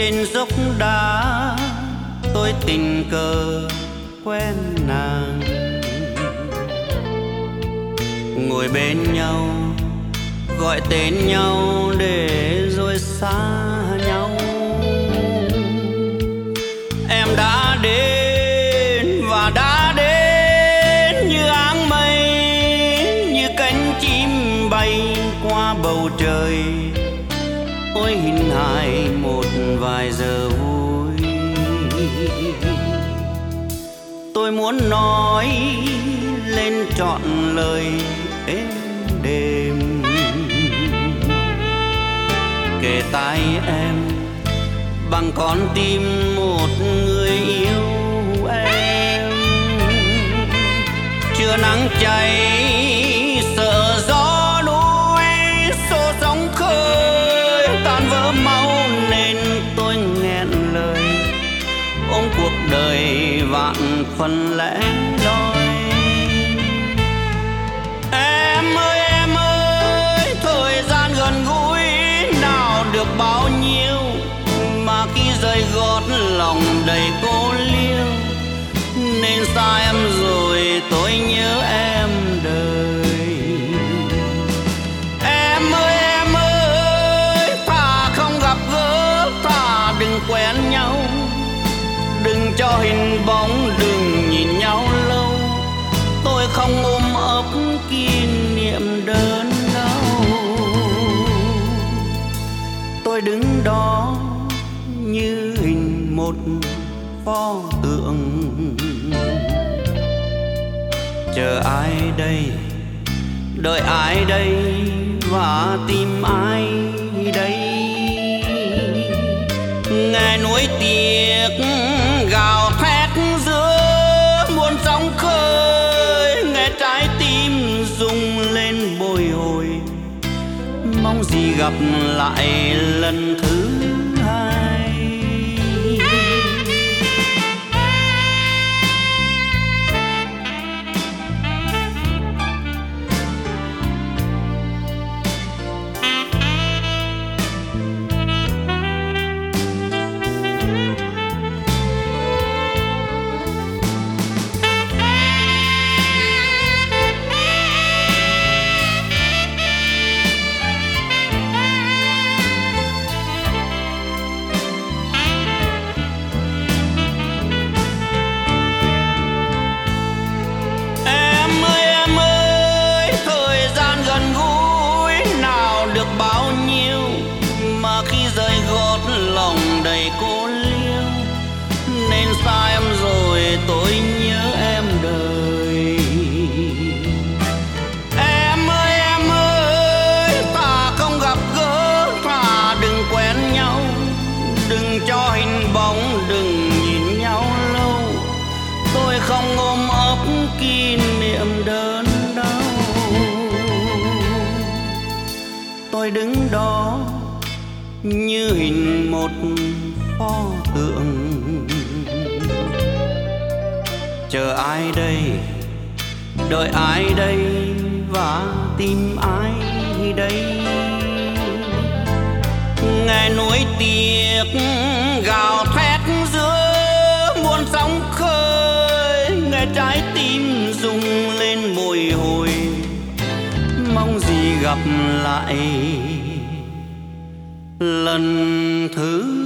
trên dốc đá tôi tình cờ quen nàng, ngồi bên nhau gọi tên nhau để rồi xa nhau. Em đã đến và đã đến như áng mây, như cánh chim bay qua bầu trời. Ôi hình hài một vài giờ vui, tôi muốn nói lên trọn lời êm đềm, kề tai em bằng con tim một người yêu em. Chưa nắng cháy sợ gió núi xô sóng khơi tan vỡ máu, nên tôi nghẹn lời ôm cuộc đời vạn phần lẻ loi. Em ơi, thời gian gần gũi nào được bao nhiêu, mà khi rời gót lòng đầy cô liêu. Nên xa em rồi tôi nhớ em đời. Em ơi, thà không gặp gỡ, thà đừng quen nhau. Đừng cho hình bóng, đừng nhìn nhau lâu. Tôi không ôm ấp kỷ niệm đớn đau. Tôi đứng đó như hình một pho tượng, chờ ai đây, đợi ai đây, và tìm ai đây. Nghe núi tiếc gào thét giữa muôn sóng khơi, nghe trái tim rung lên bồi hồi, mong gì gặp lại lần thứ hai. Cô liêu nên xa em rồi tôi nhớ em đời. Em ơi, thà không gặp gỡ, thà đừng quen nhau. Đừng cho hình bóng, đừng nhìn nhau lâu. Tôi không ôm ấp kỷ niệm đớn đau. Tôi đứng đó như hình một pho tượng, chờ ai đây, đợi ai đây, và tìm ai đây. Nghe núi tiếc gào thét giữa muôn sóng khơi, nghe trái tim rung lên bồi hồi, mong gì gặp lại lần thứ